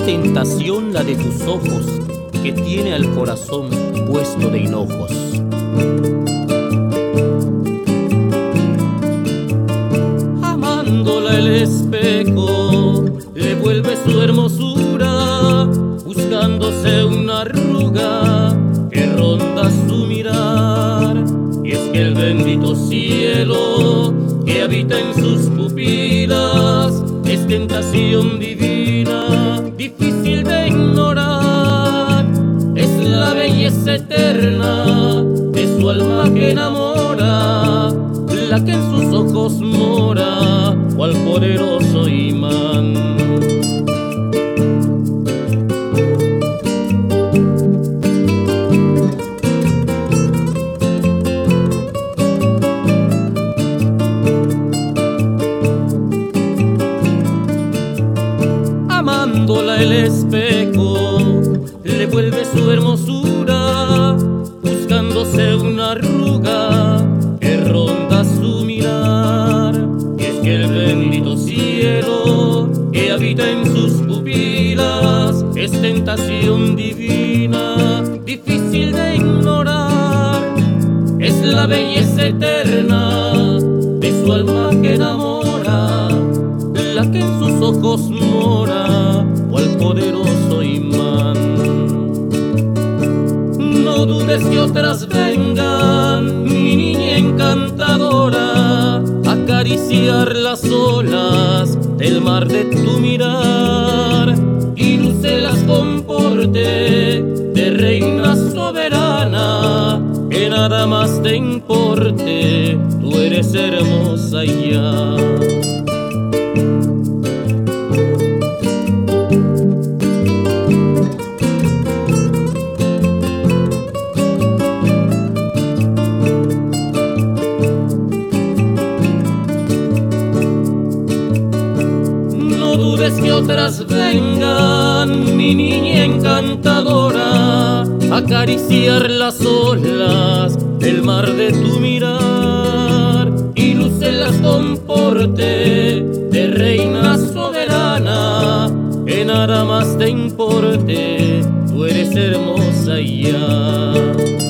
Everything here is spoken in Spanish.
tentación la de tus ojos, que tiene al corazón puesto de hinojos. Amándola el espejo le vuelve su hermosura, buscándose una arruga que ronda su mirar. Y es que el bendito cielo que habita en sus pupilas es tentación divina, difícil de ignorar. Es la belleza eterna de su alma que enamora, la que en sus ojos mora, cual poderoso imán. Amándola el espejo le vuelve su hermosura, buscándose una arruga que ronda su mirar. Y es que el bendito cielo que habita en sus pupilas es tentación divina, difícil de ignorar. Es la belleza eterna de su alma que enamora, la que en sus ojos mora, cual poderoso imán. No dudes que otras vengan, mi niña encantadora, a acariciar las olas del mar de tu mirar, y luce las comporte de reina soberana, que nada más te importe, tú eres hermosa ya. No dudes que otras vengan, mi niña encantadora, a acariciar las olas del mar de tu mirar, y luce las comporte de reina soberana, que nada más te importe, tú eres hermosa ya.